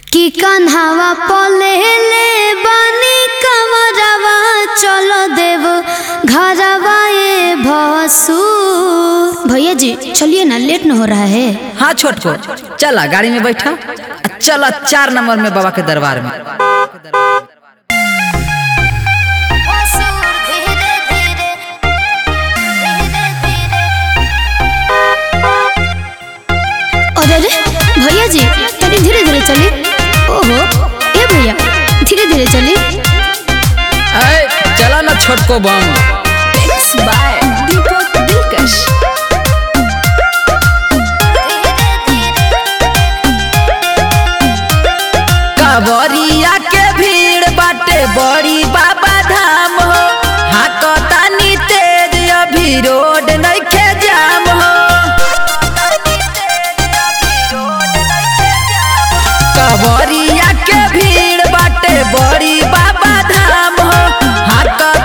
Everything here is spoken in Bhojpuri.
कि कन्हावा पले ले बानी कमरवा चलो देव घरवा ये भसू। भैया जी चलिए ना, लेट न हो रहा है। हाँ छोटको, चला गाड़ी में बैठा, चला 4 नंबर में बाबा के दरबार में। अरे भैया जी तनी धीरे धीरे चली। ओहो ए भैया धीरे धीरे चली। चला ना छोटको बम। बाय दीपक दिलकश। कांवरिया के भीड़ बाटे बड़ी बाबा धाम हो, हाकतानी तेज अभी रोड नइखे जाम हो। कांवरिया के भीड़ बाटे बड़ी बाबा धाम हो, हाकतानी